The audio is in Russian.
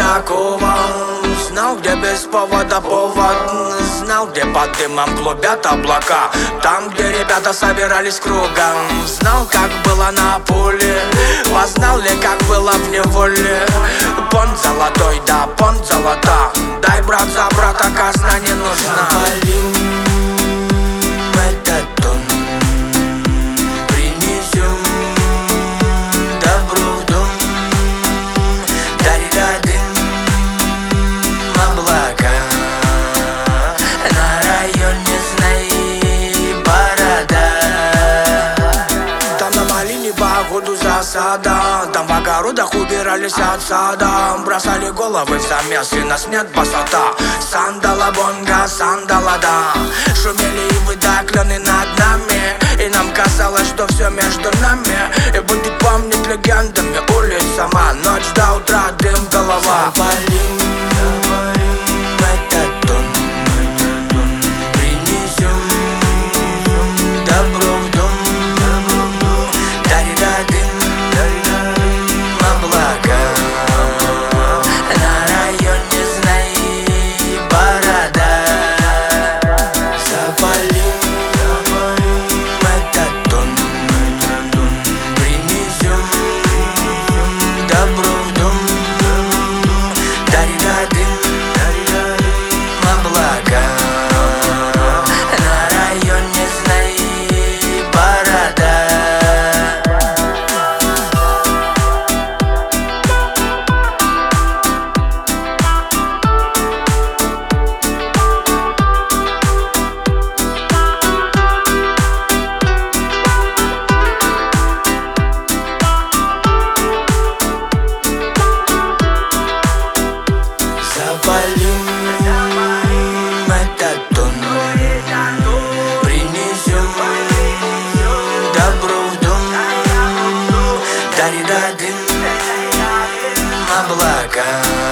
такого. Знал, где без повода повод. Знал, где под дымом клубят облака. Там, где ребята собирались кругом. Знал, как было на поле. Познал ли, как было в неволе. Понт золотой, да, понт золота. Дай, брат, за брата, казна не нужна. Запалим этот тон, принесем добро в дом. Дари-дадим облака на районе, знай, борода. Там на малине походу засада. Там в огородах убирались от сада. Бросали головы в замес, и нас нет басота. Сандала бонга, сандала да. Шумели и выдаклены над нами. И нам казалось, что все между нами. И будет помнить легендами улиц сама. Ночь до утра, дым, голова. Запалим этот тон, принесем добро в дом. Дари-дадим облака на районе, знай, борода. Запалим этот тон, принесем добро в дом. Дари-дадим облака на районе, знай, борода. Запалим этот тон, принесем добро в дом. Дари-дадим облака